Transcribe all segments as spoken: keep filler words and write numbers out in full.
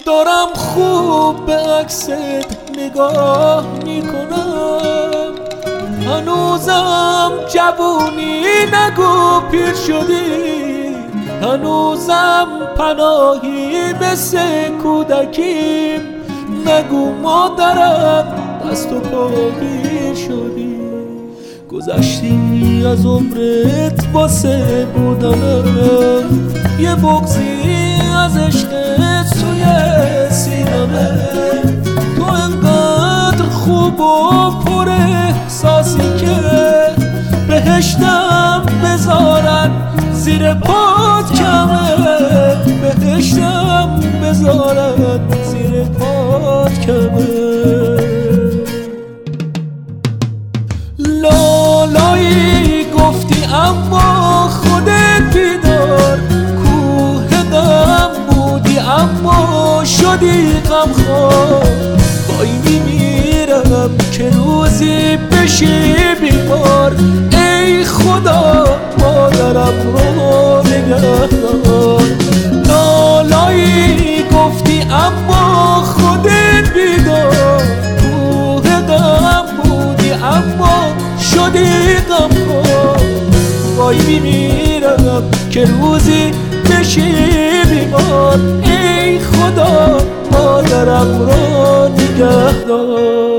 دارم خوب به عکست نگاه میکنم، هنوزم جوونی نگو پیر شدی، هنوزم پناهی مثل کودکیم، نگو مادرم دست و پا گیر شدی. گذشتی از عمرت واسه بودنم، یه بغضی از عشقت توی سینمه، تو انقدر خوب و پر احساسی که بهشتم بذارن زیر پات کمه، بهشتم بذارن زیر پات کمه. لالایی گفتی اما خودت بیدار، کوه غم بودی اما شدی غمخوار. وای میمیرم که روزی بشی بیمار، ای خدا مادرم رو نگه دار. لالایی گفتی اما خودت بیدار، کوه غم بودی اما شدی غمخوار. وای میمیرم که روزی بشی بیمار، ای خدا مادرم رو نگه دار.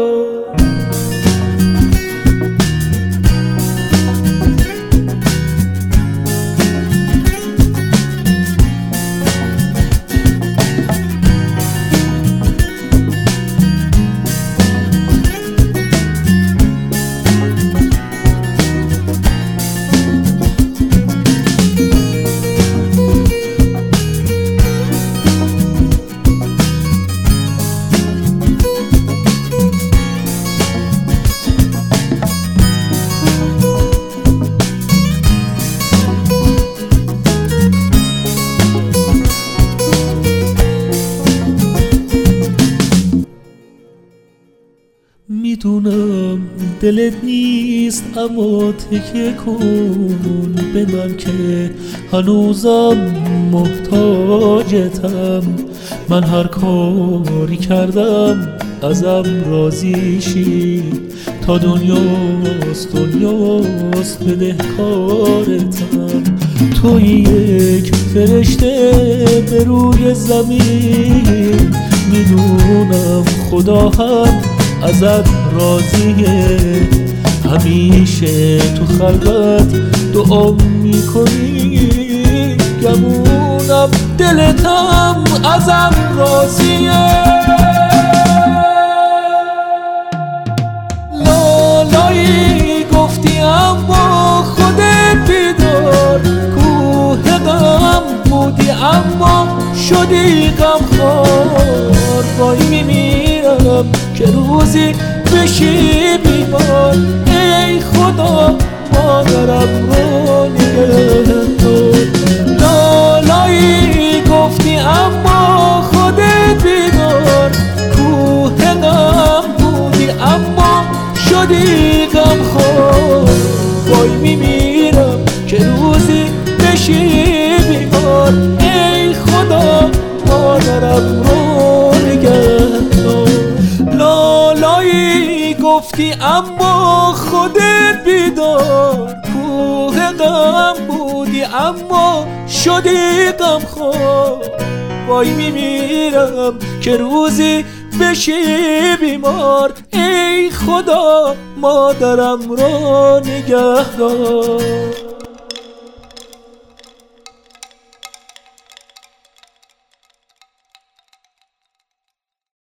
میدونم دلت نیست اما تکیه کن به من که هنوزم محتاجتم. من هر کاری کردم ازم راضی شی، تا دنیاست دنیاست بدهکارتم. تو یک فرشته به روی زمین، میدونم خدا هم ازت راضیه، همیشه تو خلوت دعا میکنی، گمونم دلتم ازم راضیه. لالایی گفتی اما خودت بیدار، کوه غم بودی اما شدی غمخوار. وای میمیرم که روزی بشی بیمار، ای خدا مادرم رو نگه دار. لالایی گفتی اما خودت بیدار، کوه غم بودی اما شدی غمخوار. وای میمیرم که روزی بشی بیمار، ای خدا مادرم رو نگه دار. لالایی گفتی اما خودت بیدار، کوه غم بودی اما شدی غمخوار. وای میمیرم که روزی بشی بیمار، ای خدا مادرم رو نگه دار.